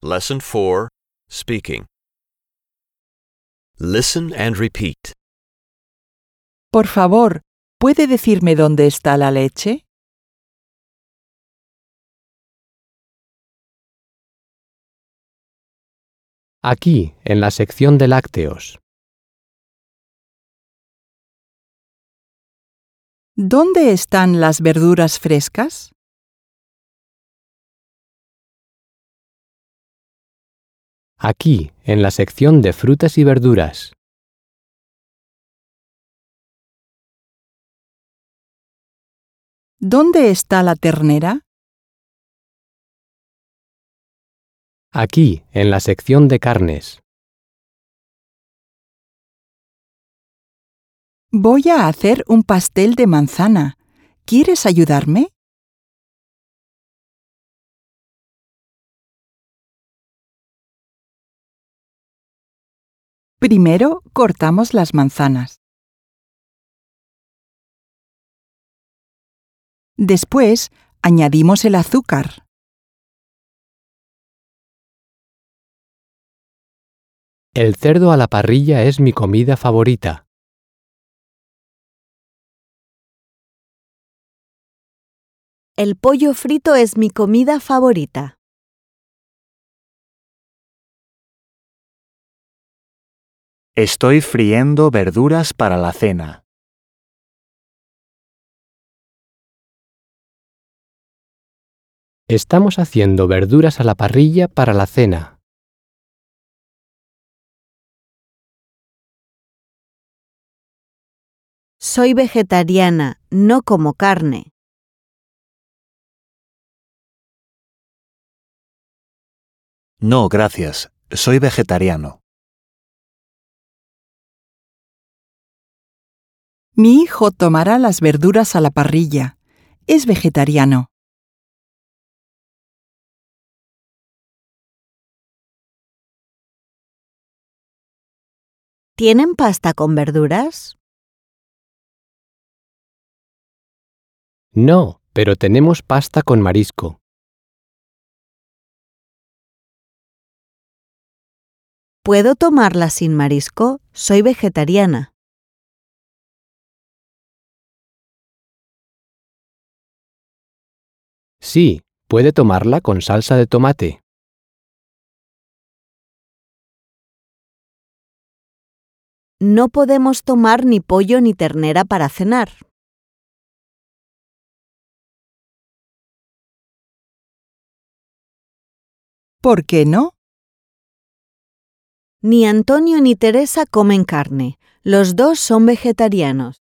Lesson 4, Speaking. Listen and repeat. Por favor, ¿puede decirme dónde está la leche? Aquí, en la sección de lácteos. ¿Dónde están las verduras frescas? Aquí, en la sección de frutas y verduras. ¿Dónde está la ternera? Aquí, en la sección de carnes. Voy a hacer un pastel de manzana. ¿Quieres ayudarme? Primero cortamos las manzanas. Después añadimos el azúcar. El cerdo a la parrilla es mi comida favorita. El pollo frito es mi comida favorita. Estoy friendo verduras para la cena. Estamos haciendo verduras a la parrilla para la cena. Soy vegetariana, no como carne. No, gracias. Soy vegetariano. Mi hijo tomará las verduras a la parrilla. Es vegetariano. ¿Tienen pasta con verduras? No, pero tenemos pasta con marisco. ¿Puedo tomarla sin marisco? Soy vegetariana. Sí, puede tomarla con salsa de tomate. No podemos tomar ni pollo ni ternera para cenar. ¿Por qué no? Ni Antonio ni Teresa comen carne. Los dos son vegetarianos.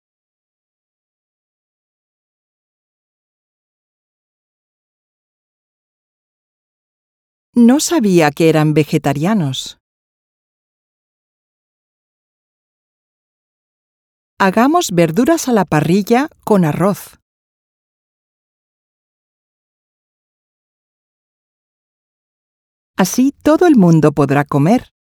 No sabía que eran vegetarianos. Hagamos verduras a la parrilla con arroz. Así todo el mundo podrá comer.